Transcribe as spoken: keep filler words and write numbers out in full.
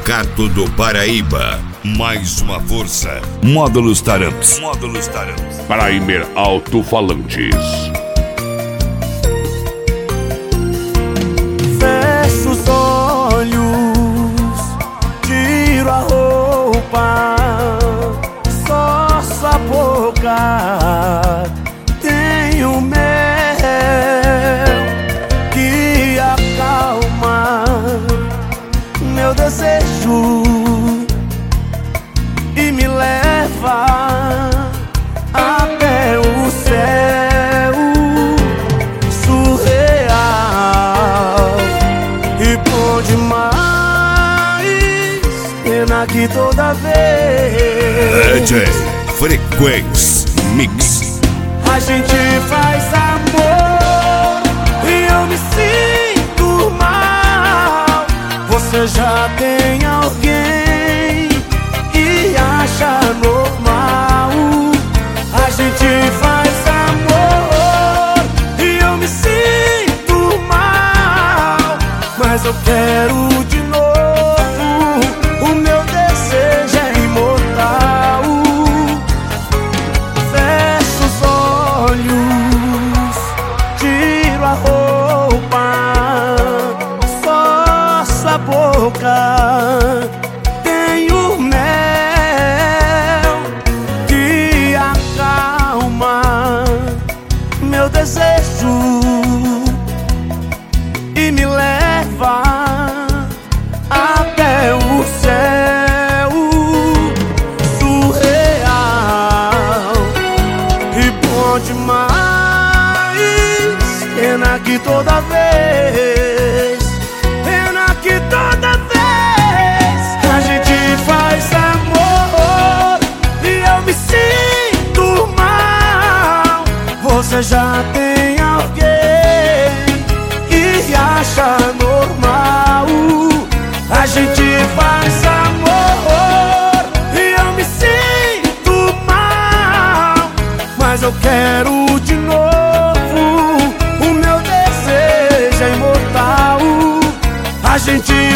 Sindicato do Paraíba. Mais uma força. Módulos Taramps. Módulos Taramps. Primer Alto-Falantes. Fecho os olhos, tiro a roupa, só sua boca. Tenho mel que acalma meu desejo e me leva até o céu surreal. E bom demais, pena que toda vez D J Frequência Mix. a gente faz amor e eu me sinto mal. Você já tem alguém e acha normal. A gente faz amor e eu me sinto mal, mas eu quero de novo. O meu desejo é imortal. Fecho os olhos, tiro a roupa, só sua boca. Tenho mel que acalma meu desejo e me leva até o céu surreal. E bom demais, pena que toda vez, pena que toda vez a gente faz amor e eu me sinto mal. Você já tem alguém e acha normal. A gente faz amor e eu me sinto mal, mas eu quero de novo. O meu desejo é imortal. A gente